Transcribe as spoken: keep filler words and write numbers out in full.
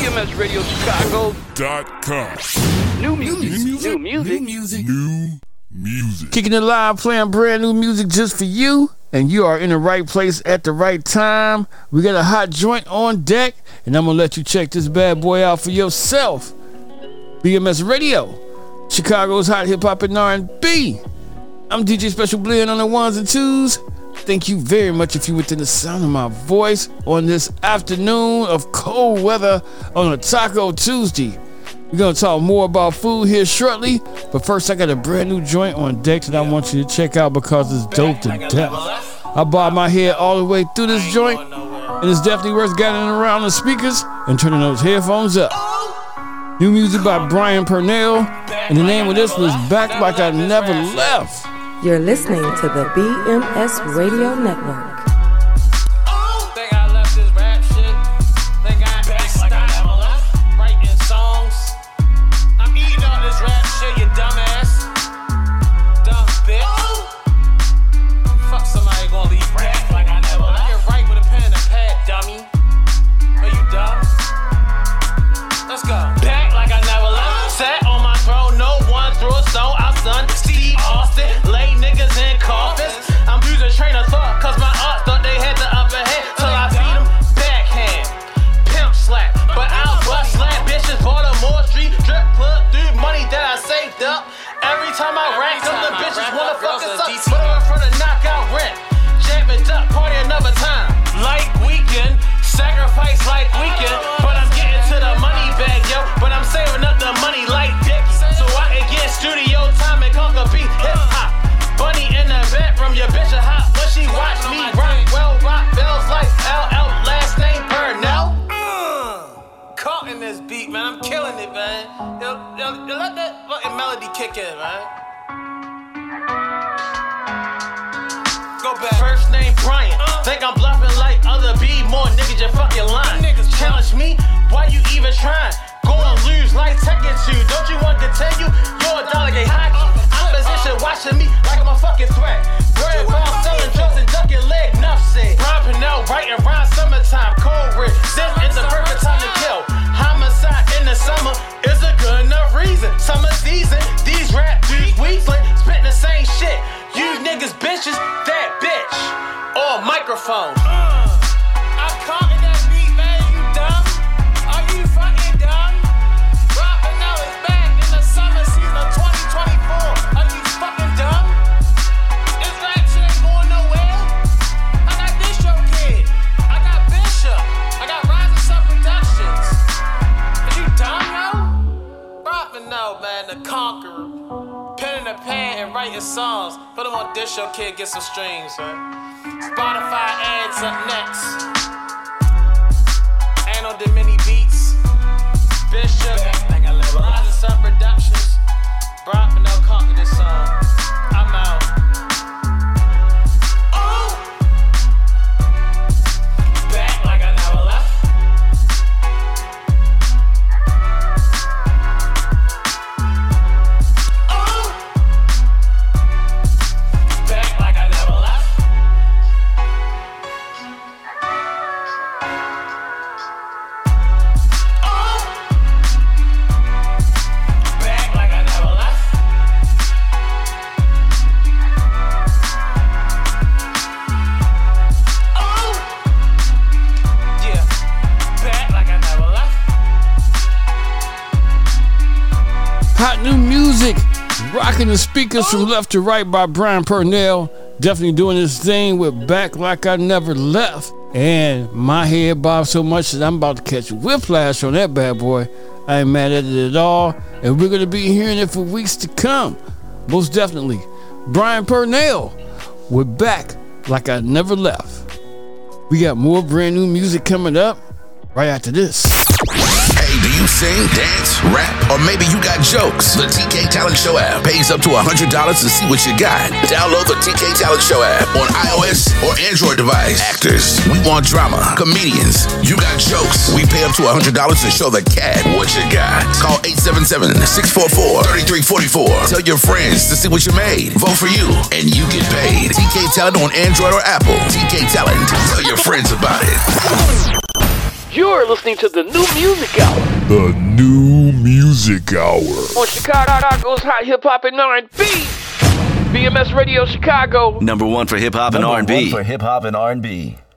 M S Radio Chicago dot com. New music. New music. New music. New music. New music. Kicking it live, playing brand new music just for you. And you are in the right place at the right time. We got a hot joint on deck, and I'm gonna let you check this bad boy out for yourself. B M S Radio, Chicago's hot hip hop and R and B. I'm D J Special Blend on the ones and twos. Thank you very much if you're within the sound of my voice on this afternoon of cold weather on a Taco Tuesday. We're gonna talk more about food here shortly, but first I got a brand new joint on deck that I want you to check out because it's dope to death. I bobbed my head all the way through this joint, and it's definitely worth gathering around the speakers and turning those headphones up. New music by Brian Purnell, and the name of this was Back Like I Never Left. You're listening to the B M S Radio Network. Time I rack up, the bitches wanna fuck us up. Put her in front of knockout rent. Jam it up, party another time. Like weekend, sacrifice like weekend. But I'm getting to the money bag, yo. But I'm saving up the money like Dickie. So I can get studio time and conquer beat hip hop. Bunny in the bedroom, your bitch a hot. When she watch me rock, well, rock bells like L L, last name Purnell. Caught in this beat, man. I'm killing it, man. Yo, yo, yo, let that fucking melody kick in, man. Go back. First name Brian. Uh, Think I'm bluffing like other B. More niggas, you fucking lying. Niggas challenge me. Why you even trying? Gonna lose like Tekken two. Don't you want to continue? You're a delegate hockey. Opposition watching me like I'm a fucking threat. Bread ball selling drugs and ducking leg. Nuff said. Brian Purnell writing rhyme summertime. Cold red. This is the perfect time to kill. Homicide in the summer is a good enough reason. Summer season, these rap dudes weasling, spitting the same shit. You niggas bitches, that bitch. Or microphone. Uh, I conquered that beat, man. You dumb? Are you fucking dumb? Rock Purnell is back in the summer season of twenty twenty-four. Are you fucking dumb? This rap shit ain't going nowhere. I got this show kid. I got Bishop. I got Rising Sun Productions. No, man, the conqueror. Pen in the pad and writing songs. Put them on Dish Show Kid, get some streams, man. Spotify ads up next. Ain't no Dimini Beats. Bishop. Rising Sun Productions. Brock Purnell conquered this song. I'm out. Oh! Back like I never left. Hot new music, rocking the speakers from left to right by Brian Purnell. Definitely doing this thing with Back Like I Never Left. And my head bobs so much that I'm about to catch whiplash on that bad boy. I ain't mad at it at all. And we're going to be hearing it for weeks to come. Most definitely. Brian Purnell with Back Like I Never Left. We got more brand new music coming up right after this. Hey, do you sing, dance, rap, or maybe you got jokes? The T K Talent Show app pays up to one hundred dollars to see what you got. Download the T K Talent Show app on iOS or Android device. Actors, we want drama. Comedians, you got jokes. We pay up to one hundred dollars to show the cat what you got. Call eight seven seven, six four four, three three four four. Tell your friends to see what you made. Vote for you, and you get paid. T K Talent on Android or Apple. T K Talent. Tell your friends about it. You're listening to the New Music Hour The New Music Hour. on Chicago's Hot Hip Hop and R and B. B M S Radio Chicago. Number one for hip hop and Number R and B. one for hip hop and R and B.